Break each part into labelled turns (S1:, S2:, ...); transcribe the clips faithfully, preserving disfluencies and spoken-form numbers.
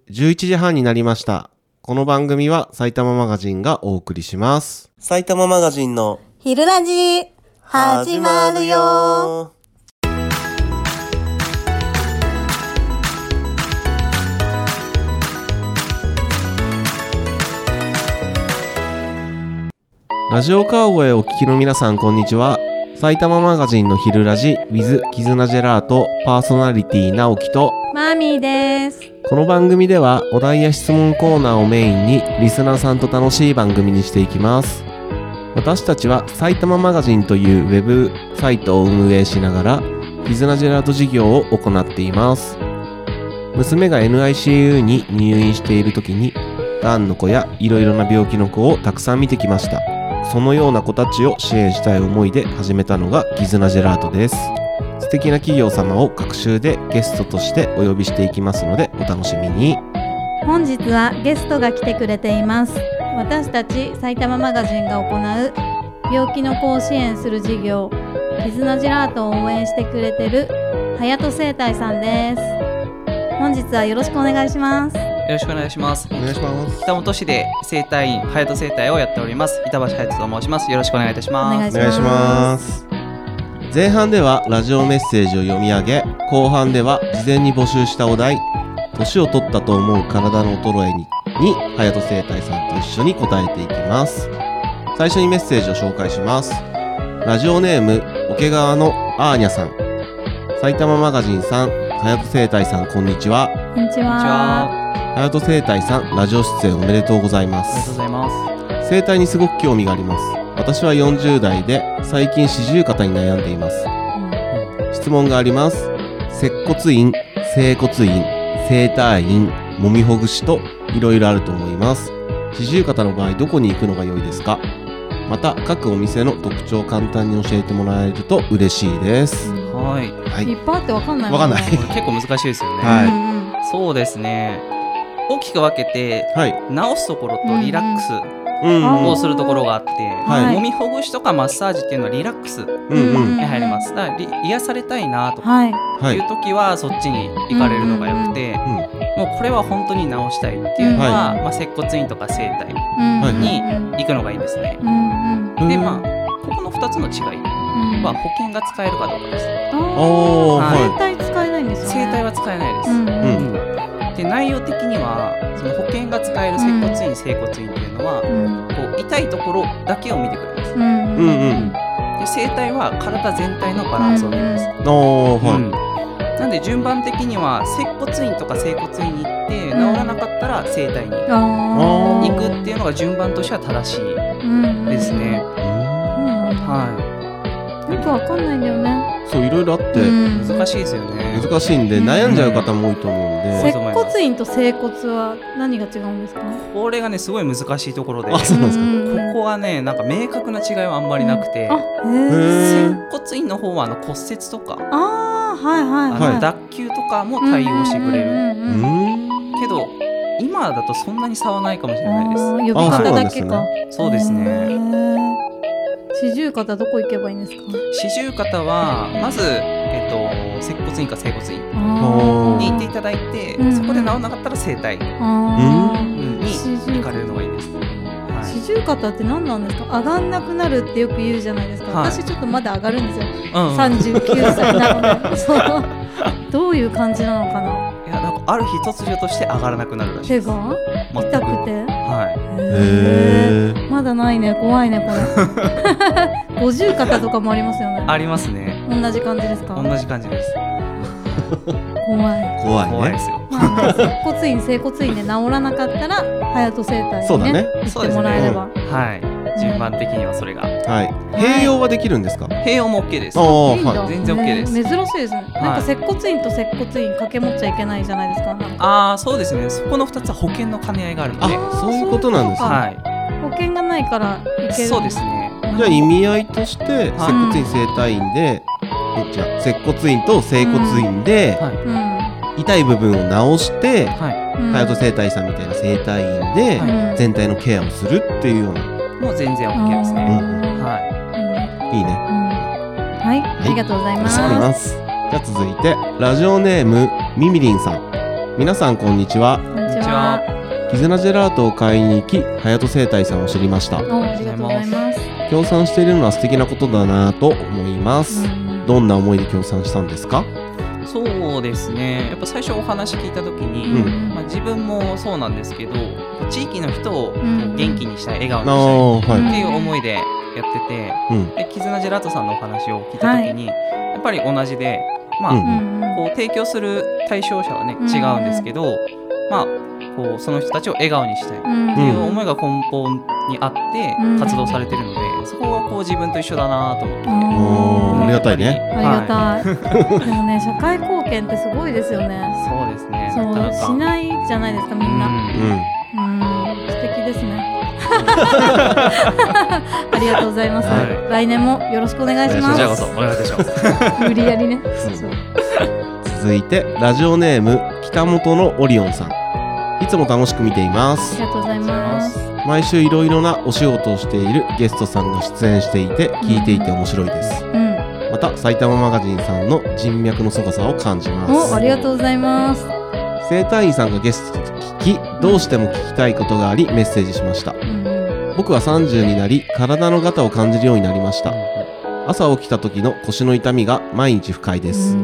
S1: じゅういちじはんになりました。この番組は埼玉マガジンがお送りします。埼玉マガジンの
S2: 昼ラジ始まるよ。
S1: ラジオ川越お聞きの皆さん、こんにちは。埼玉マガジンの昼ラジ with キズナジェラートパーソナリティ直樹と
S2: マーミーです。
S1: この番組ではお題や質問コーナーをメインにリスナーさんと楽しい番組にしていきます。私たちは埼玉マガジンというウェブサイトを運営しながらキズナジェラート事業を行っています。娘が エヌアイシーユー に入院している時にがんの子やいろいろな病気の子をたくさん見てきました。そのような子たちを支援したい思いで始めたのがキズナジェラートです。素敵な企業様を各週でゲストとしてお呼びしていきますのでお楽しみに。
S2: 本日はゲストが来てくれています。私たち埼玉マガジンが行う病気の子を支援する事業キズナジェラートを応援してくれている隼人生態さんです。本日はよろしくお願いします。
S3: よろしくお願いします。
S1: お願いします。
S3: 北本市で生態院隼人生態をやっております板橋隼人と申します。よろしくお願いいたします。
S2: お願いします。
S1: お願いします。前半ではラジオメッセージを読み上げ、後半では事前に募集したお題、年を取ったと思う体の衰えにに隼人生態さんと一緒に答えていきます。最初にメッセージを紹介します。ラジオネーム桶川のアーニャさん。埼玉マガジンさん、隼人生態さん、こんにちは。
S2: こんにちは。
S1: 隼人生態さん、ラジオ出演おめでとうございま
S3: ありがとう
S1: す。
S3: ございます。
S1: 生態にすごく興味があります。私はよんじゅう代で最近四十肩に悩んでいます。質問があります。接骨院、整骨院、整体院、もみほぐしといろいろあると思います。四十肩の場合どこに行くのが良いですか？また各お店の特徴を簡単に教えてもらえると嬉しいです。
S3: はい、
S1: はい、
S2: いっぱいあってわかんない
S1: わかんない
S3: これ結構難しいですよね。
S1: はい
S2: うんうん、
S3: そうですね。大きく分けて、
S1: はい、
S3: 治すところとリラックス
S1: うん
S3: をするところがあって、
S1: はい
S3: もみほぐしとかマッサージっていうのはリラックス
S1: うんうん
S3: に入ります。だからり癒されたいなとか
S2: はい
S1: はい
S3: いう時はそっちに行かれるのがよくて、
S1: うん
S3: もうこれは本当に治したいっていうのは、
S1: は
S3: まあ、接骨院とか整体
S1: はい
S3: に行くのがいいですね。
S2: うんうん
S3: でまあここのふたつの違い
S2: うん
S3: は保険が使えるかどうかです。
S1: おー、
S3: はい
S2: 整体使えないんですよね。
S3: 整体は使えないです。
S2: うんうん
S1: うん
S3: で内容的にはその保険が使える接骨院、整骨院っていうのは
S2: うん
S3: こう痛いところだけを見てくれます。
S2: うんうん
S1: うん
S3: で整体は体全体のバランスを見ます。
S1: おー、はい、
S3: うんなんで順番的には接骨院とか整骨院に行って治らなかったら整体に
S2: あー
S3: 行くっていうのが順番としては正しい
S2: うん
S3: ですね。は
S2: よくわかんないんだよね。
S1: そういろいろあって
S2: うん
S3: い、難しいですよね。
S1: 難しいんで悩んじゃう方も多いと思うんで、
S2: 接骨院と整骨は何が違うんですか？
S3: これがねすごい難しいところで、こ
S1: あそうなんですか。
S2: うん
S3: こはねなんか明確な違いはあんまりなくて、
S2: あ、へえ。
S3: 接骨院の方はあの骨折とか、
S2: あー、はいはい
S3: あ
S2: はい。
S3: の脱臼とかも対応してくれる、
S2: うんうんうんうん
S1: うん
S3: けど今だとそんなに差はないかもしれないです。
S2: あー呼び方だけか。
S3: そうです
S2: へ
S3: ね。
S2: ー四十肩どこ行けばいいんですか？
S3: 四十肩はまず、えっと、接骨院か整骨院
S2: あ
S3: に行っていただいて、
S2: うん
S3: そこで治らなかったら整体
S2: あ
S3: に
S2: ー
S3: 行かれるのがいいです。はい
S2: 四十肩って何なんですか？上がんなくなるってよく言うじゃないですか。
S3: はい
S2: 私ちょっとまだ上がるんですよ。
S3: うんうん、
S2: さんじゅうきゅうさいなのでそうどういう感じなのかな。
S3: いやなんかある日突如として上がらなくなるらしいです。
S2: 手が
S3: 全く
S2: 痛くて。
S3: はい。
S2: へー
S1: へー
S2: まだないね。怖いねこれ。五十肩とかもありますよね。
S3: ありますね。
S2: 同じ感じですか？
S3: 同じ感じです。
S2: 怖い。
S1: 怖いね。
S3: 怖いですよ。
S2: まあ接骨院整骨院で治らなかったら隼人生態にね
S1: そうだね
S2: 行ってもらえれば。
S3: はい。順番的にはそれが。
S1: はい。併用はできるんですか？
S3: 併用も OK です。
S1: あー
S2: いいんだ
S1: はい
S3: 全然 OK です
S2: ね珍しいですね。なんか接骨院と接骨院掛け持っちゃいけないじゃないですか。なんか
S3: ああそうですね。そこのふたつは保険の兼ね合いがあるので。
S1: あ、そういうことなんですね。
S2: は
S3: はい。
S2: 保険がないからいける。
S3: そうですね。
S1: じゃあ意味合いとして接骨院整体院で、えじゃあ接骨院と整骨院で
S3: はい。
S2: うん
S1: 痛い部分を治して、
S3: はい。
S2: うん
S1: 隼人整体さんみたいな整体院で
S3: はい
S1: 全体のケアをするっていうような、
S3: もう全然 OK ですね。
S1: うん
S3: は
S2: いいね
S1: いいね。
S2: うんはい、ありがとうございます。
S1: ありがとうございます。じゃあ続いてラジオネームみみりんさん。皆さんこんにちは。
S2: こんにちにちは。
S1: 絆ジェラートを買いに行き、隼人生態さんを知りました。
S2: お、ありがとうございます。
S1: 協賛しているのは素敵なことだなと思います。どんな思いで協賛したんですか？
S3: そうですね、やっぱ最初お話聞いた時に、うんまあ、自分もそうなんですけど、地域の人を元気にしたい、笑顔にしたいっていう思いでやってて、うん、で絆ジェラートさんのお話を聞いた時に、はい、やっぱり同じで、まあうん、こう提供する対象者はね違うんですけど、まあこうその人たちを笑顔にしたいっていう思いが根本にあって活動されてるので、そこはこう自分と一緒だなと思って、
S1: おありがたいね。
S2: ありがたい、はい、でもね、社会貢献ってすごいですよね。
S3: そうですね。
S2: そう
S3: なかなか
S2: しないじゃないですかみんな。うん、うん、素敵ですね。ありがとうございます、はい、来年もよろしくお願いします。
S3: こちらこそお願いいたします。
S2: 無理やりね。そう
S1: 続いてラジオネーム北本のオリオンさん、いつも楽しく見ています。
S2: ありがとうございます。
S1: 毎週いろいろなお仕事をしているゲストさんが出演していて聞いていて面白いです、うん、また埼玉マガジンさんの人脈の凄さを感じます。
S2: お、ありがとうございます。
S1: 生体院さんがゲストと聞き、どうしても聞きたいことがありメッセージしました、うん、僕はさんじゅうになり体のガタを感じるようになりました。朝起きた時の腰の痛みが毎日不快です、うん、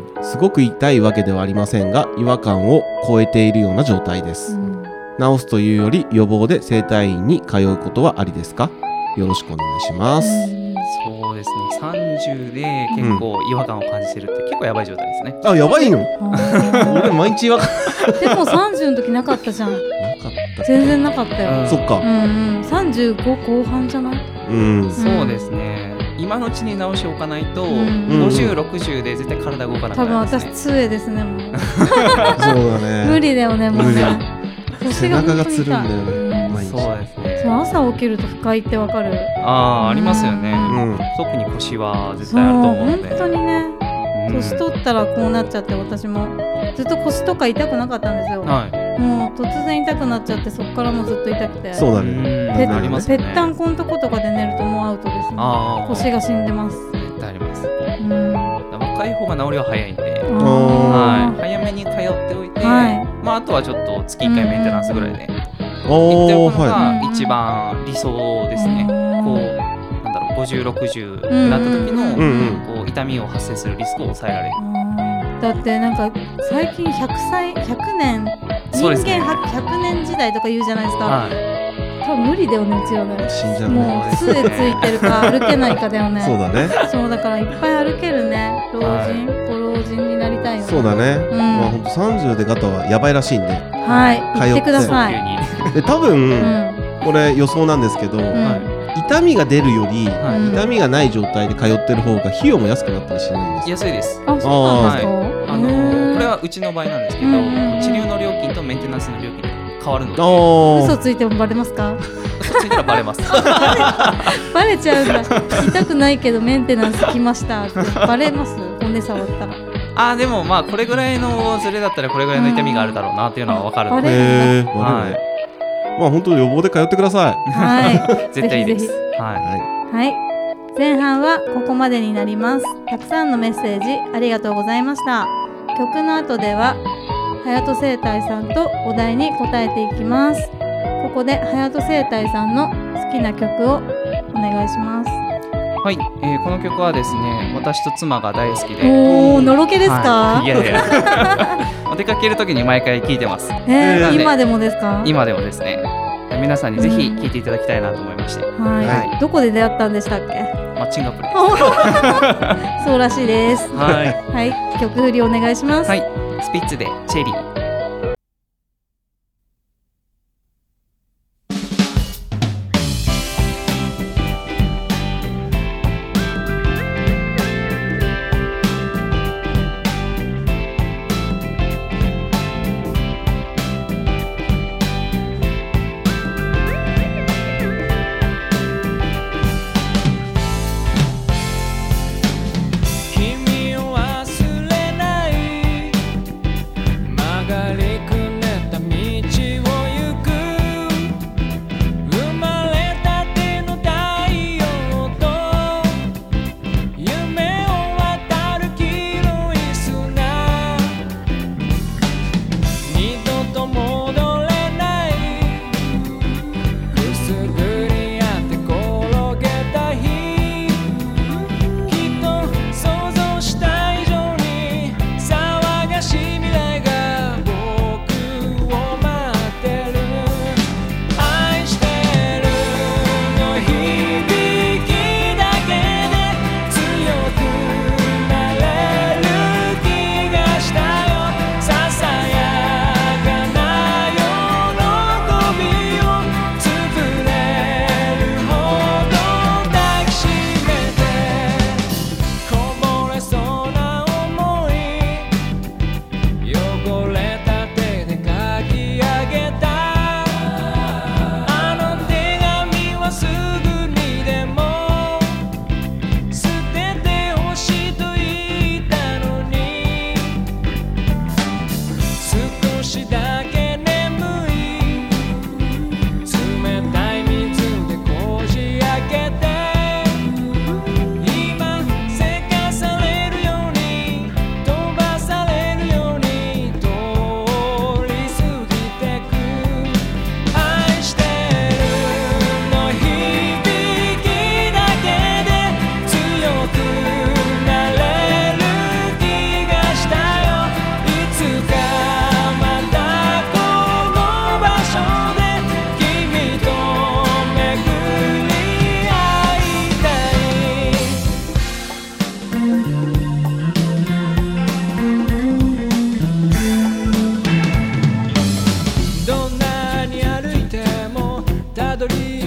S1: すごく痛いわけではありませんが違和感を超えているような状態です、うん、治すというより予防で整体院に通うことはありですか？よろしくお願いします、うん、
S3: そうですね、さんじゅうで結構違和感を感じてるって結構やばい状態ですね、
S1: うん、あ、やばいの？俺毎日違和感
S2: でもさんじゅうの時なかったじゃん。なかった全然なかったよ、
S1: うん、そっか、
S2: うんうん、さんじゅうご後半じゃない？
S3: うん、そうですね、今のうちに直しておかないと、うん、ごじゅう、ろくじゅうで絶対体動かなくなりますね。
S2: 多分私杖ですね、もう
S1: そうだね、
S2: 無理だよね、もうね。
S1: 背中がつるんだよね、
S3: うん、そうですね。
S2: そう、朝起きると不快ってわかる？
S3: ああ、ありますよね、うん、特に腰は絶対あると思うので。
S2: 本当にね、年取ったらこうなっちゃって、私もずっと腰とか痛くなかったんですよ、はい、もう突然痛くなっちゃって、そこからもずっと痛くて。
S1: そうだね、
S2: ぺったんこのとことかで寝るともうアウトですね。腰が死んでます。
S3: 絶対あります、うん、若い方が治りは早いんで、
S2: は
S3: い、早めに通っておいて、はい、まあ、あとはちょっと月いっかいメンテナンスぐらいで行っておくのが一番理想ですね、こうなんだろう、ごじゅう、ろくじゅうになった時の、うんうん、こう痛みを発生するリスクを抑えられる。
S2: だってなんか最近ひゃくさい、ひゃくねん、人間ひゃくねん時代とか言うじゃないですか、はい、多分無理だよね、うちらね。
S1: 死んじゃうね。
S2: もう杖ついてるか歩けないかだよね。
S1: そうだね。
S2: そうだからいっぱい歩けるね、老人、はい、ご老人になりたいよね。
S1: そうだね、うん、まあほんとさんじゅうでガタはやばいらしいんで、
S2: はい、行ってください。
S1: で多分、うん、これ予想なんですけど、うん、痛みが出るより、はい、痛みがない状態で通ってる方が費用も安くなったりしないんですか？
S3: 安いです。
S2: あ、そうなんですか？
S3: はい、あのー、これはうちの場合なんですけど、治療の料金とメンテナンスの料金が変わるので。
S2: 嘘ついてもバレますか？
S3: 嘘ついたらバレます。
S2: バレちゃうんだ。痛くないけどメンテナンス来ましたってバレます？骨触ったら。
S3: あ、でもまあこれぐらいのズレだったらこれぐらいの痛みがあるだろうなっていうのは分かるので、
S1: へー、はい、まあ本当に予防で通ってください。
S2: はい、
S3: 絶対いいです。
S2: ぜひぜひ、
S3: はい、
S2: はい、前半はここまでになります。たくさんのメッセージありがとうございました。曲の後では隼人生態さんとお題に答えていきます。ここで隼人生態さんの好きな曲をお願いします。
S3: はい、えー、この曲はですね、私と妻が大好きで。
S2: おー、のろけですか？
S3: はい、いやいやお出かける時に毎回聴いてます。
S2: えー、今でもですか？
S3: 今でもですね、皆さんにぜひ聴いていただきたいなと思いまして、
S2: うん、はい、はい、どこで出会ったんでしたっけ？
S3: マッチングアプリです。
S2: そうらしいです。
S3: はい、
S2: はい、曲振りお願いします。
S3: はい、スピッツでチェリー。
S4: 君を忘れない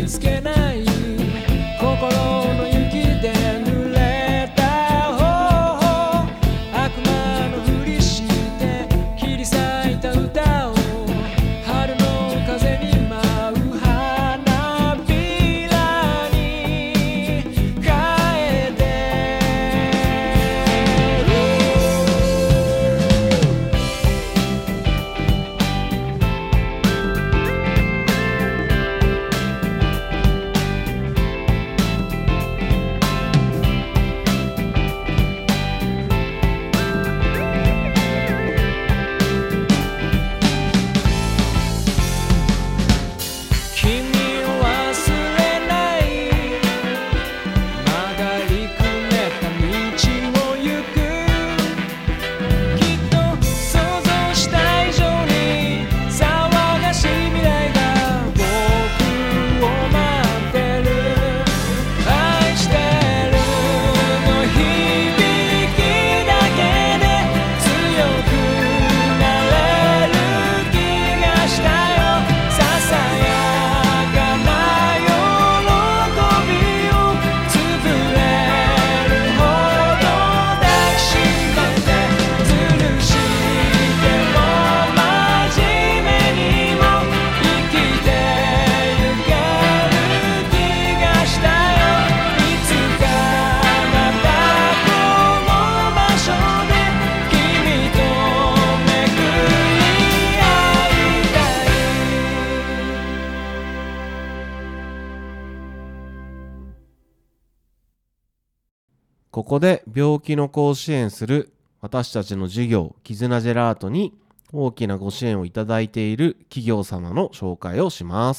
S4: 傷つけない心の雪で濡れた頬悪魔のふりして切り裂いた歌を春の風に舞う花びらに変えて君を忘れない曲がりくねった道を行くきっと想像した以上に騒がしい未来が僕を待ってる愛してるの響きだけで強くなれる気がしたよささやかな喜びをつぶれるほど抱きしめてずるしても真面目にも生きてゆける気がしたよいつかまたこの場所で君とめくり合いたい
S1: ここで病気の子を支援する私たちの事業絆ジェラートに大きなご支援をいただいている企業様の紹介をします。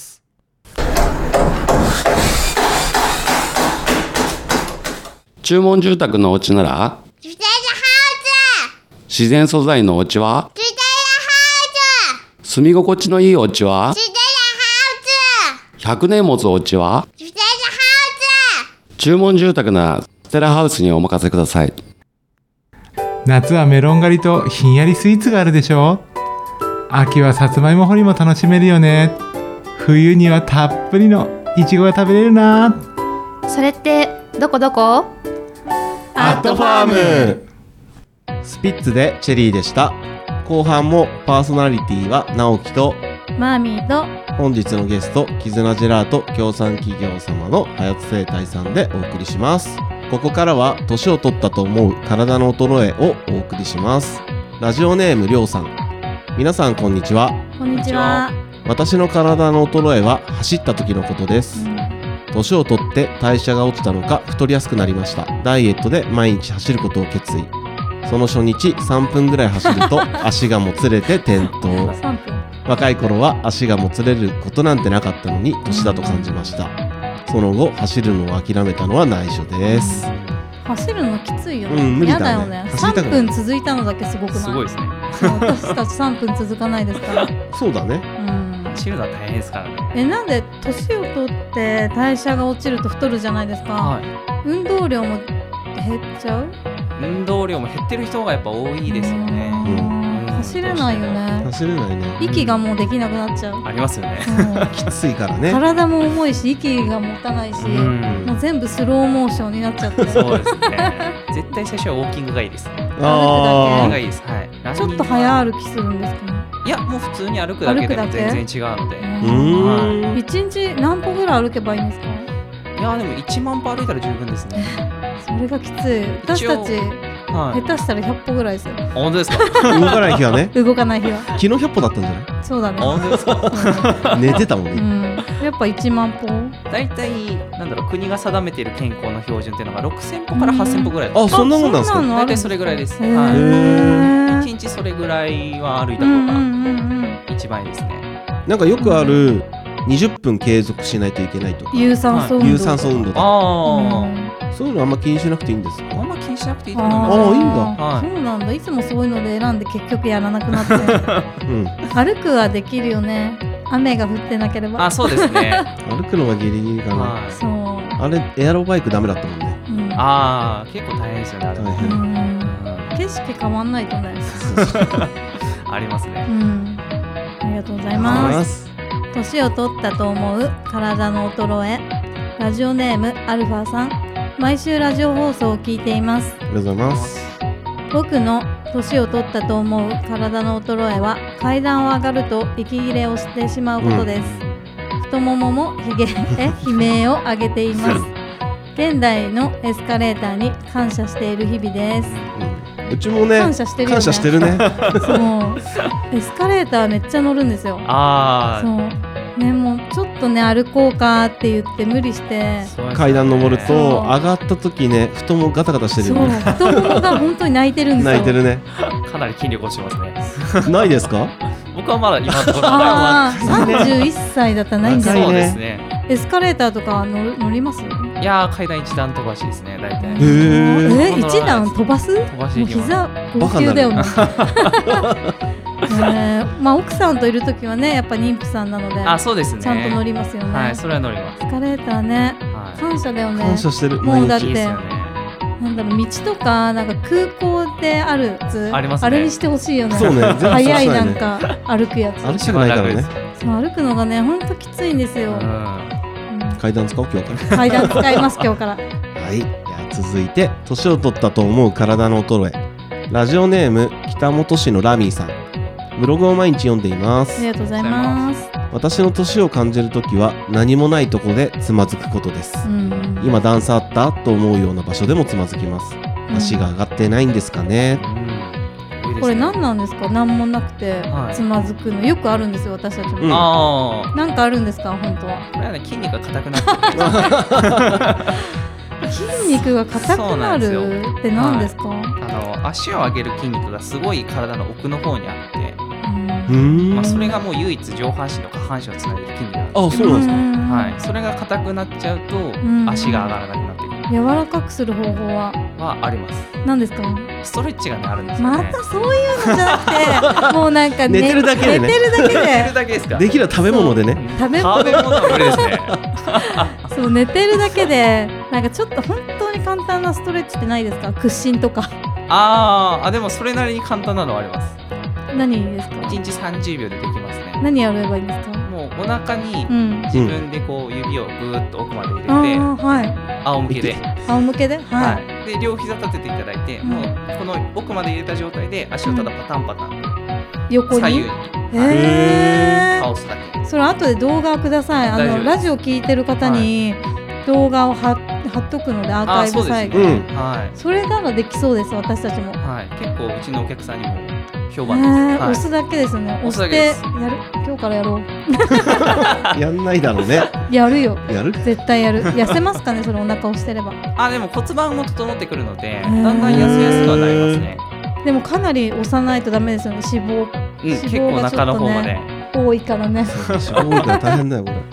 S5: 注文住宅のお家なら
S6: ジュテージャハ
S5: 自然素材のお家は
S6: ウスジュテージャハ
S5: 住み心地のいいお家は
S6: ウスジュテージャハ
S5: ひゃくねん持つお家は
S6: ウスジュテージャハ
S5: 注文住宅ならステラハウスにお任せください。
S7: 夏はメロン狩りとひんやりスイーツがあるでしょ。秋はさつまいも掘りも楽しめるよね。冬にはたっぷりのいちごが食べれるな。
S8: それってどこどこ？
S1: アットファームスピッツでチェリーでした。後半もパーソナリティは直樹と
S2: マーミーと
S1: 本日のゲスト絆ジェラート協賛企業様のはやつ生態さんでお送りします。ここからは年を取ったと思う体の衰えをお送りします。ラジオネームりょうさん、皆さんこんにちは。
S2: こんにちは。
S1: 私の体の衰えは走った時のことです。年を取って代謝が落ちたのか太りやすくなりました。ダイエットで毎日走ることを決意。その初日さんぷんぐらい走ると足がもつれて転倒。
S2: さんぷん。
S1: 若い頃は足がもつれることなんてなかったのに年だと感じました。その後走るのを諦めたのは内緒です。
S2: 走るのきついよね。
S1: うん無理だね。
S2: やだよね。
S1: 走りたくない
S2: さんぷん続いたのだけすごくない？
S3: すごいですね。
S2: 私たちさんぷん続かないですから。
S1: そうだね。
S2: うん。
S3: 走るのは大変ですからね。
S2: え、なんで年を取って代謝が落ちると太るじゃないですか。
S3: はい。
S2: 運動量も減っちゃう？
S3: 運動量も減ってる人がやっぱ多いですよね。
S2: うん走れないよね。
S1: 走れないね。
S2: 息がもうできなくなっちゃう。
S3: ありますよね。
S2: うん
S1: きついからね。
S2: 体も重いし息が持たないし、
S3: うん
S2: もう全部スローモーションになっちゃって。
S3: そうですね。絶対最初はウォーキングがいいです。ウォーキング
S1: あ
S3: がいいです。はい。
S2: ちょっと早歩きするんですかね。
S3: いやもう普通に歩くだけでも
S2: 歩くだけ
S3: 全然違うので。
S1: うーん。
S2: 一日何歩ぐらい歩けばいいんですか？
S3: いやでもいちまん歩歩いたら十分ですね。
S2: それがきつい。私たち
S3: はい。
S2: 下手したらひゃっ歩ぐらいですよ。
S3: 本当ですか？
S1: 動かない日はね。
S2: 動かない日は。
S1: 昨日ひゃっぽだったんじゃない？
S2: そうだね。
S3: 本当ですか？
S1: 寝てたもんね。
S2: うん。やっぱいちまん歩。
S3: 大体なんだろう国が定めている健康の標準っていうのがろくせん歩からはっせん歩ぐらい。
S1: あ、そんなもんなんですか？
S2: あそんなの
S3: 大体それぐらいです。
S2: へー
S3: はい。一日それぐらいは歩いた方が
S2: うんうんうんうん。
S3: 一番いいですね。
S1: なんかよくあるにじゅっぷん継続しないといけないとか。
S2: 有酸素運動。
S1: 有酸素運動とか。
S3: あ
S1: そういうのあんま気にしなくていいんです
S3: あ。あ
S1: か？
S3: んま気にしなくていいと思い
S2: あ
S3: ます。
S1: あーいいんだ
S3: はい
S2: そうなんだ。いつもそういうので選んで結局やらなくなって。
S1: うん。
S2: 歩くはできるよね。雨が降ってなければ。
S3: あ、そうですね。
S1: 歩くのはギリギリかな。
S3: はい。
S2: そう。
S1: あれエアロバイクダメだったもんね。
S2: うん
S3: ああ、結構大変ですよね。あれ
S1: 大
S2: う
S1: 変。
S2: ん景色変わんないとね。
S3: あります
S2: う
S3: ね。
S2: ん。ありがとうござい
S1: ありがとうござい
S2: ま。
S1: ますす。
S2: 年を取ったと思う体の衰え。ラジオネームアルファさん。毎週ラジオ放送を聞いています。
S1: ありがとうございます。
S2: 僕の年を取ったと思う体の衰えは階段を上がると息切れをしてしまうことです。うん、太もももひげえ悲鳴を上げています。現代のエスカレーターに感謝している日々です。
S1: うん、うちもね
S2: 感謝してるよね。
S1: 感謝してるね。
S2: そうエスカレーターめっちゃ乗るんですよ。
S3: あ
S2: そうね、もうちょっとね歩こうかって言って無理して
S1: 階段登ると上がった時ね太ももガタガタしてるよね。
S2: そう太ももが本当に泣いてるんですよ。
S1: 泣いてるね。
S3: かなり筋力落ちてますね。
S1: ないですか？
S3: 僕はまだ今のところ
S2: あーさんじゅういっさいだったらないんじゃない？
S3: そうですね。
S2: エスカレーターとか乗る乗ります？
S3: いやー階段一段飛ばしですね大体。
S1: へー
S2: え一段飛ばす？
S3: 飛ばし
S2: もう膝号泣だよね。えー、まあ奥さんといるときはねやっぱ妊婦さんなので
S3: あそうですね
S2: ちゃんと乗りますよね。
S3: はいそれは乗ります。
S2: エスカレーターね、
S3: はい、
S2: 感謝だよね。
S1: 感謝してる。
S2: もうだって
S3: いいですよね。
S2: なんだろう道とかなんか空港であるやつ
S3: ありますね。
S2: あれにしてほしいよね。
S1: そうね全部そうしたいね。
S2: 早いなんか歩くやつ。
S1: 歩きたくないからね。
S2: そう歩くのがねほんときついんですよ。
S3: うん
S2: うん、
S1: 階段使おう今日から
S2: 階段使います今日から。
S1: はいじゃあ続いて年を取ったと思う体の衰え。ラジオネーム北本市のラミーさん。ブログを毎日読んでいま
S2: あ
S1: す。
S2: りがとうございます。
S1: 私の年を感じるときは何もないとこでつまずくことです。
S2: うん、
S1: 今段差あったと思うような場所でもつまずきます。足が上がってないんですかね。
S3: うん、
S2: これ何なんですか？何もなくて
S3: はい
S2: つまずくのよくあるんですよ私たちも。
S1: うん
S3: ああ
S2: なんかあるんですか本当は？
S3: これはね筋肉が硬くなってる。
S2: 筋肉が硬くなるって何ですか？
S3: あの足を上げる筋肉がすごい体の奥の方にあって、
S1: うーん
S3: まあ、それがもう唯一上半身と下半身をつなげる筋肉なんです
S1: あそうなんですか。
S3: はい、それが硬くなっちゃうと
S2: ん
S3: 足が上がらなくなってくる
S2: 柔らかくする方法は
S3: はあります。
S2: 何ですか？
S3: ストレッチがねあるんですよね。
S2: またそういうのじゃなくてもうなんか、ね、
S1: 寝てるだけでね
S2: 寝てるだけ
S3: 寝てる
S2: で
S3: だけですか？
S1: できれば食べ物でね。
S2: 食べ
S3: 食べ物は無理ですね。
S2: そう寝てるだけでなんかちょっと本当に簡単なストレッチってないですか？屈伸とか
S3: あーあでもそれなりに簡単なのはあります。
S2: 何ですか？
S3: いちにちさんじゅうびょうでできますね。
S2: 何やればいいんですか？
S3: もうお腹に
S2: うん
S3: 自分でこう指をぐーっと奥まで入れて、
S2: あーはい
S3: 仰向けで、
S2: 仰向けではい、
S3: はい、で両膝立てていただいて、
S2: うん
S3: もうこの奥まで入れた状態で足をただパタンパタン
S2: 横に
S3: 左右に
S2: へー
S3: 倒すだけ。
S2: それ後で動画をください。あ
S3: 大丈夫です
S2: のラジオ聞いてる方に動画を貼貼っとくのでアーカイブ最後、
S1: うん
S3: はい
S2: それならできそうです私たちも。
S3: はい、結構うちのお客さんにも評
S2: え
S3: 判です。
S2: ー
S3: はい
S2: 押すだけですよね。押
S3: 押すだけ
S2: して
S3: です
S2: やる今日からやろう。
S1: やんないだろうね。
S2: やるよ
S1: やる
S2: 絶対やる。痩せますかねそれお腹押してれば。
S3: あでも骨盤も整ってくるので、
S2: ー
S3: だんだん痩せやすくはなりますね。
S2: でもかなり押さないとダメですよね脂肪
S3: うん、
S2: 脂
S3: 結構
S2: 肪がちょっとね
S3: 中の方まで。
S2: 多いからね。
S1: 脂肪多いから大変だよこれ。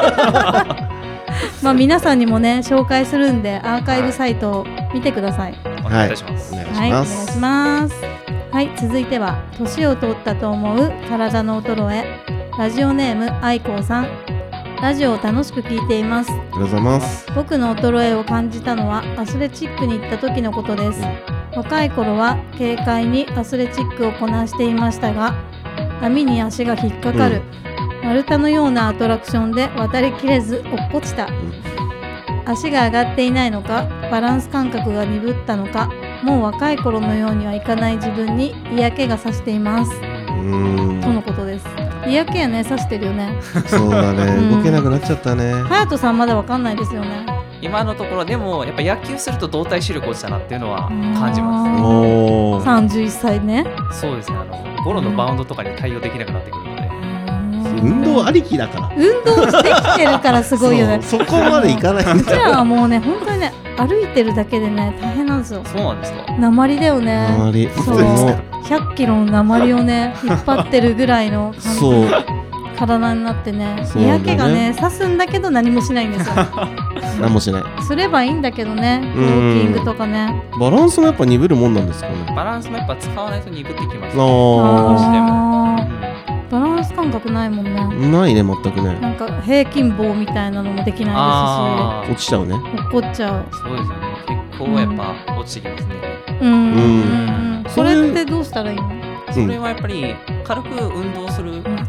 S2: まあ皆さんにもね紹介するんでアーカイブサイトを見てください。
S3: お願いいたします。
S1: お願い
S2: はい、お願い
S1: します。
S2: します。はい、続いては年を取ったと思う体の衰え。ラジオネームあいこうさん。ラジオを楽しく聞いています。
S1: ありがとうございます。
S2: 僕の衰えを感じたのはアスレチックに行った時のことです。若い頃は軽快にアスレチックをこなしていましたが、網に足が引っかかる、丸太のようなアトラクションで渡りきれず落っこちた。足が上がっていないのか、バランス感覚が鈍ったのか、もう若い頃のようにはいかない自分に嫌気がさしています。
S1: うーん
S2: とのことです。嫌気やね、さしてるよね。
S1: そうだね、
S2: うん
S1: 動けなくなっちゃったね。
S2: 隼人さんまだわかんないですよね。
S3: 今のところでもやっぱ野球すると動体視力落ちたなっていうのは感じま
S2: あ
S1: おー
S2: さんじゅういっさいね。
S3: す。そうですね。あのゴロのバウンドとかに対応できなくなってくるので。
S1: 運動ありきだから。
S2: 運動してきてるからすごいよね。
S1: そうそこまでいかないん
S2: うち
S1: だよ。
S2: らはもうね、本当にね、歩いてるだけでね、大変なんですよ。
S3: そうなんですか。
S2: 鉛だよね。
S1: 鉛
S2: そう
S1: も
S2: ひゃっキロの鉛をね、引っ張ってるぐらいの感じ
S1: そう
S2: 体になってね、
S1: そうなんだよね
S2: 嫌気がね、刺すんだけど何もしないんですよ。
S1: 何もしない。
S2: すればいいんだけどね、ウ
S1: うん
S2: ォーキングとかね。
S1: バランスもやっぱ鈍るもんなんですかね。
S3: バランスもやっぱ使わないと鈍ってきます、
S1: あ
S3: どうしても。
S2: あ
S3: うん
S2: ーバランス感覚ないもんね。
S1: ーないね全くね。
S2: なんか平均棒みたいなのもできない
S3: あ
S1: 落ちちゃうね。
S2: ですし、落っこっちゃう。
S3: あ、そうですよね。結構やっぱ落ちてきますね。
S2: うんうん
S1: うん
S2: うん。それってどうしたらいいの？
S3: それはやっぱり軽く運動する。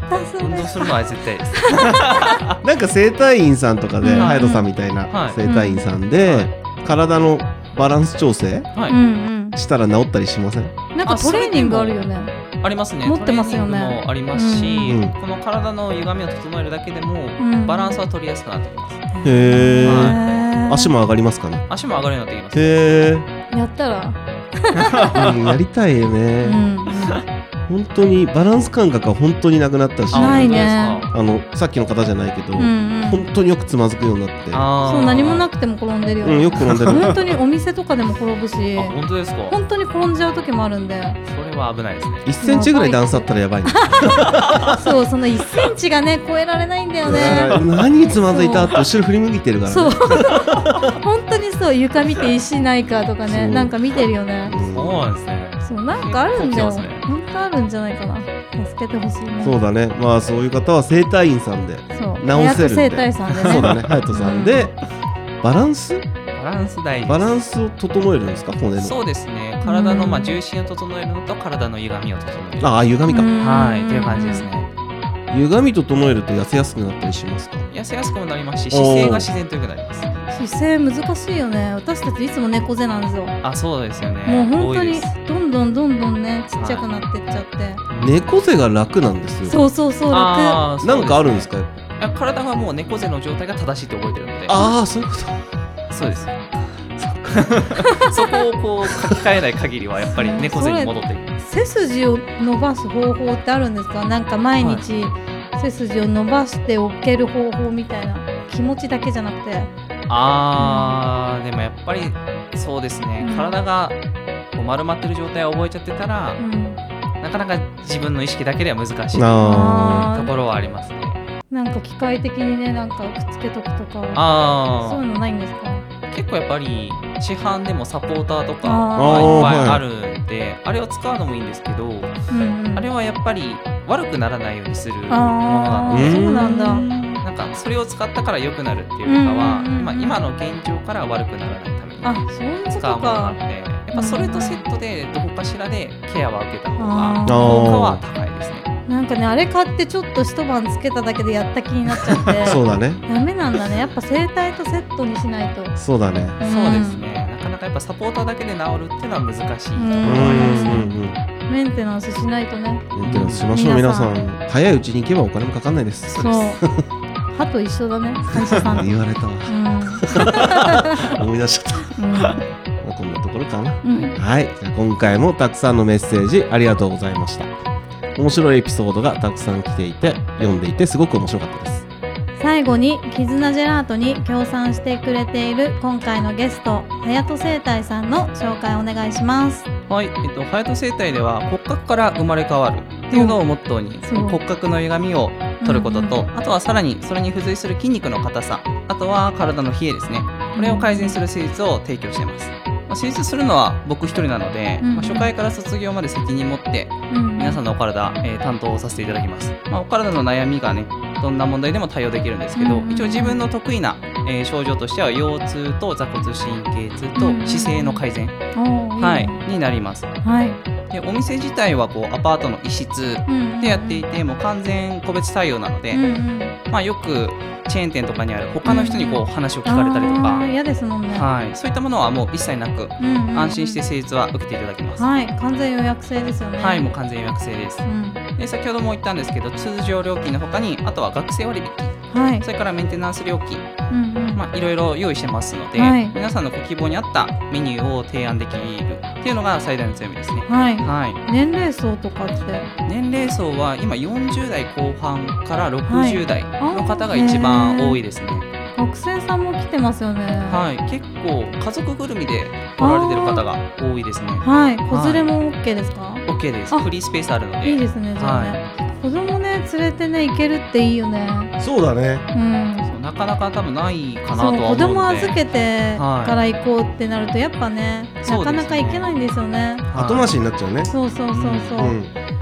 S2: たそれ
S3: 運動するのは絶対です
S1: なんか整体院さんとかで、
S2: うん
S1: ハヤトさんみたいな
S3: はい
S1: 整体院さんで、体のバランス調整
S3: はい、
S2: うん
S1: したら治ったりしません？
S2: うんなんかトレーニングあるよね。
S3: ありますね。
S2: 持ってますよね
S3: トレーニングもありますし、
S1: うんうん
S3: この体の歪みを整えるだけでも、
S2: ん
S3: バランスは取りやすくなってきます。
S1: へ
S3: は
S1: ー。足も上がりますかね？
S3: 足も上がるようになってきます。
S1: へー。
S2: やったら、
S1: うんやりたいよ
S2: う
S1: ね。
S2: ん、
S1: 本当にバランス感覚は本当になくなったし、
S3: あ
S2: ないね
S3: 本当ですか
S1: あのさっきの方じゃないけど、
S2: うんうん
S1: 本当によくつまずくようになって、
S3: あー
S2: そう何もなくても転んでるよ、
S1: うんよく転んでる。
S2: 本当にお店とかでも転ぶし
S3: あ、本当ですか。
S2: 本当に転んじゃう時もあるんで
S3: それは危ないですね。
S1: いっセンチぐらい段差あったらやばいね。
S2: そうそのいっセンチがね超えられないんだよね
S1: 何つまずいたって後ろ振り向いてるからね。
S2: そう本当にそう床見て石ないかとか
S1: そう
S2: ねなんか見てるよね
S1: うん
S3: そうなんですね。
S2: そうなんかあるんだよ、
S3: 結構来てますね
S2: 本当あるんじゃないかな助けてほしいね
S1: そうだね。まあそういう方は整体院さんで
S2: そう
S1: 直せるんで。
S2: 早く整体さんでね
S1: そうだね。ハヤトさんでバランス
S3: バランス大事です。
S1: バランスを整えるんですか、骨の？
S3: そうですね。体のまあ重心を整えるのと体の歪みを整える。
S1: ああ、歪みか。
S2: うん
S3: はい、という感じですね。
S1: 歪み整えると痩せやすくなったりしますか？
S3: 痩せやすくもなりますし、姿勢が自然と良くなります。
S2: 姿勢難しいよね私たちいつも猫背なんですよ
S3: あ、そうですよね。
S2: もう本当に
S3: 多いです。
S2: どんどんどんどんねちっちゃくなってっちゃって、
S1: 猫背が楽なんですよ。
S2: そうそうそう楽
S3: あー
S1: なんかあるんですか？
S3: そうですねいや体がもう猫背の状態が正しいって覚えてるので。
S1: ああ、そういうこ
S3: そうです。そこをこう書き換えない限りはやっぱり猫背に戻っていきます。
S2: 背筋を伸ばす方法ってあるんですか？なんか毎日背筋を伸ばしておける方法みたいな気持ちだけじゃなくて
S3: あー、でもやっぱりそうですね、
S2: うん
S3: 体がこう丸まってる状態を覚えちゃってたら、
S2: うん
S3: なかなか自分の意識だけでは難しい
S1: と。あ
S2: あ
S3: ところはありますね。
S2: ーなんか機械的にねなんかくっつけとくとか
S3: あ
S2: そういうのないんですか？
S3: ー、結構やっぱり市販でもサポーターとか
S2: あ
S1: ー
S3: がいっぱいあるんで、あれを使うのもいいんですけど、
S2: ー、うんうん、
S3: あれはやっぱり悪くならないようにするものな
S2: あー
S3: ので、
S2: そうなんだ
S3: なんかそれを使ったから良くなるっていうよりかは、
S2: うんうんうん
S3: 今今の現状から悪くならないために
S2: あそういうこと
S3: 使うものな
S2: か
S3: ので、やっぱそれとセットでどこかしらでケアは受けた方
S2: あー
S3: が効果は高いですね。
S2: なんかねあれ買ってちょっと一晩つけただけでやった気になっちゃって
S1: そうだね。
S2: ダメなんだねやっぱ整体とセットにしないと
S1: そうだね。
S3: そうですね。なかなかやっぱサポーターだけで治るっていうのは難しいところ
S1: うん
S3: はありますね。
S1: うん
S2: メンテナンスしないとね
S1: うん。メンテナンスしましょう、皆さん。早いうちに行けばお金もかかんないです。
S2: そう歯と一緒だね歯医者さんと
S1: 言われたわ。
S2: う
S1: 思い出しちゃった。
S2: ん
S1: まあこんなところかな。
S2: うんうん
S1: はい。じゃあ今回もたくさんのメッセージありがとうございました。面白いエピソードがたくさん来ていて、読んでいてすごく面白かったです。
S2: 最後に絆ジェラートに協賛してくれている今回のゲスト隼人生態さんの紹介お願いします。
S3: はい、えっと、ハヤト生態では骨格から生まれ変わるっていうのをモットーに、
S2: そう
S3: 骨格の歪みを取ることと、
S2: うん
S3: あとはさらにそれに付随する筋肉の硬さ、あとは体の冷えですね。これを改善する施術を提供しています。まあ、施術するのは僕一人なので、
S2: うん
S3: まあ、初回から卒業まで責任持って
S2: うん
S3: 皆さんのお体、えー担当させていただきます。まあ、お体の悩みがね、どんな問題でも対応できるんですけど、
S2: うん
S3: 一応自分の得意な、えー症状としては腰痛と座骨神経痛と
S2: うん
S3: 姿勢の改善、
S2: おー
S3: はい
S2: いいね
S3: になります。
S2: はい
S3: でお店自体はこうアパートの一室でやっていて、もう完全個別対応なので、
S2: うんうん
S3: まあ、よくチェーン店とかにある他の人にこう話を聞かれたりと
S2: あ
S3: か、
S2: ー嫌ですもんね。
S3: はい、そういったものはもう一切なく、
S2: うんうんうん
S3: 安心して施術は受けていただけます。
S2: はい完全予約制ですよね。
S3: はい、もう完全予約制です
S2: う。ん
S3: で先ほども言ったんですけど、通常料金の他にあとは学生割引、
S2: はい
S3: それからメンテナンス料金、
S2: うんうん
S3: まあ、いろいろ用意してますので、
S2: はい
S3: 皆さんのご希望に合ったメニューを提案できるっていうのが最大の強みですね。
S2: はい
S3: はい、
S2: 年齢層とかって
S3: 年齢層は今よんじゅう代後半からろくじゅう代
S2: はい
S3: の方が一番多いですね。
S2: 学生さんも来てますよね。
S3: はい、結構家族ぐるみで来られてる方が多いですね。
S2: はい子連れも OK ですか？
S3: OK です。
S2: あ
S3: フリースペースあるので。
S2: いいですねじゃあね。子供ね連れてね行けるっていいよね。
S1: そうだね。
S2: うん。
S3: そうなかなか多分ないかなとは
S2: そう
S3: 思うので。
S2: 子供預けて
S3: はい
S2: から行こうってなるとやっぱね、
S3: そうですね
S2: なかなか行けないんですよね。
S3: はい
S1: 後回しになっちゃうね。
S2: そうそうそうそう。
S1: うん。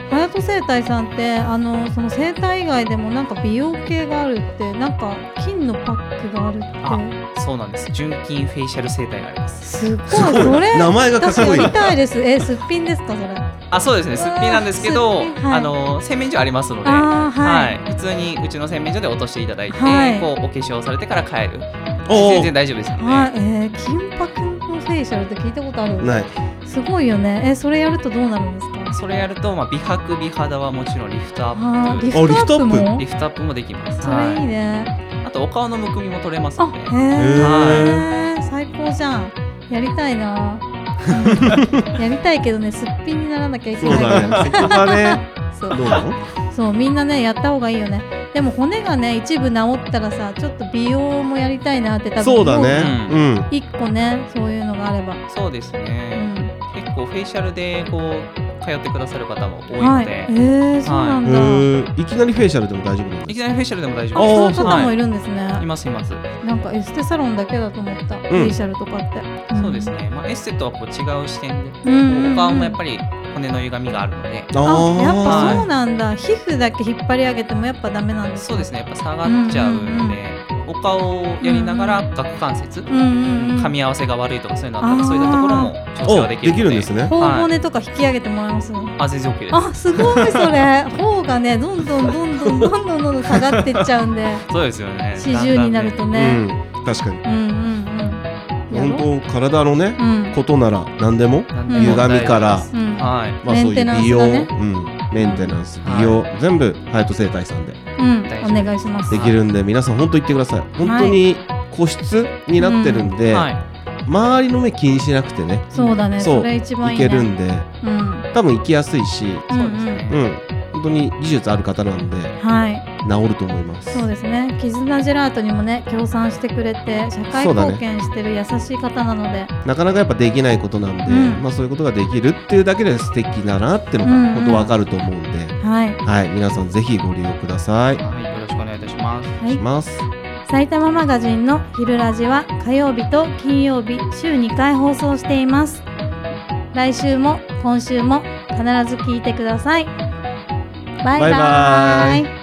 S2: 隼人整体さんってあのその整体以外でもなんか美容系があるってなんか金のパックがあるって
S3: あ、そうなんです。純金フェイシャル整体があります。
S2: すごいそれ
S1: 名前がかっこいい。
S2: 私やりたいです。えすっぴんですかそれ？
S3: あ、そうですね。すっぴんなんですけど、
S2: すっぴんはい
S3: あの洗面所ありますので、
S2: あーはい
S3: はい、普通にうちの洗面所で落としていただいて、
S2: はい
S3: こうお化粧されてから帰る。
S1: おー
S3: 全然大丈夫ですよね。
S2: はい、えー、金箔のフェイシャルって聞いたことある？
S1: ない。
S2: すごいよね。えそれやるとどうなるんですか？
S3: それやると、まあ、美白美肌はもちろんリフトア
S2: あ
S3: ップ、
S2: ーリフトアップも
S3: リフトアップもできます。
S2: それいい
S3: は
S2: ね。
S3: い、あとお顔のむくみも取れます
S2: あ
S3: ので、
S2: へ
S3: は
S2: え最高じゃん。やりたいな。うんやりたいけどねすっぴんにならなきゃいけ
S1: そう
S2: ないから
S1: だね。そこがね。
S2: そう
S1: どうなの？
S2: そうみんなねやった方がいいよね。でも骨がね一部治ったらさちょっと美容もやりたいなって多分
S1: そうだね。
S3: う
S1: うん。
S2: 一個ねそういうのがあれば、
S3: い、そうです
S2: う
S3: ね、
S2: ん、
S3: 結構フェイシャルでこう通ってくださる方も多い
S2: はい
S3: ので、
S2: えー、そうなんだ、
S1: えーいきなりフェイシャルでも大丈夫なんですか？
S3: いきなりフェイシャルでも大丈
S2: あ
S3: 夫
S2: そういう
S3: です。
S2: 方もい
S3: る、
S2: るんですね、
S3: はい、いますいます、
S2: なんかエステサロンだけだと思った、フェイシャルとかって、ん
S3: そうですね、まあ、エステとはこう違う視点で、こ
S2: うんうんうん
S3: うお顔もやっぱり骨の歪みがあるので、
S2: あやっぱそう
S3: は
S2: なんだ、皮膚だけ引っ張り上げてもやっぱダメなんですか？
S3: そうですね、やっぱ下がっちゃうので、
S2: うんうん
S3: お顔をやりながら顎関節、
S2: うんうんうん
S3: 噛み合わせが悪いとかそういうのあったら、
S2: あー
S3: そういったところも調整ができるので、
S1: おできるんですね。
S2: 頬骨とか引き上げてもらえます？
S3: あ、全然 OK です。
S2: あすごいそれ頬がねどんどんどんどんどんどんどんどん下がってっちゃうんで
S3: そうですよね。
S2: 四十になると
S1: う
S2: ね、
S1: ん。確かに。
S2: うんうんうんやろう
S1: 本当体のね
S2: うん
S1: ことなら何でも
S3: なん
S2: うん
S1: 歪みから、
S2: うん
S3: はい。
S1: まあそういう美容、
S2: メンテナンス
S1: うん、メンテナンス、
S3: はい
S1: 美容、全部隼人整体さんで
S2: うん
S3: 大丈夫
S2: お願いします。
S1: できるんで、皆さん本当言ってください。本当に個室になってるんで、
S3: はい。
S1: 周りの目気にしなくてね、
S2: そうだね、
S1: そう
S2: それ一番いいね。
S1: いけるんで、
S2: うん。
S1: 多分行きやすいし、
S2: うん
S3: そうですね。
S1: うん、本当に技術ある方なんで
S2: はい、
S1: 治ると思います。
S2: そうですね。絆ジェラートにもね協賛してくれて社会貢献してる優しい方なので、
S1: なかなかやっぱできないことなんで、
S2: うん
S1: まあそういうことができるっていうだけで素敵だなっていうの
S2: うんうん
S1: が本当わかると思うんで、
S2: はい、
S1: はい、皆さんぜひご利用ください。
S3: はい、よろしくお願いいたします。
S2: はい
S1: します。
S2: 埼玉マガジンの昼ラジは火曜日と金曜日週にかい放送しています。来週も今週も必ず聞いてください。バイバ
S1: バイバ
S2: ーイ。
S1: イ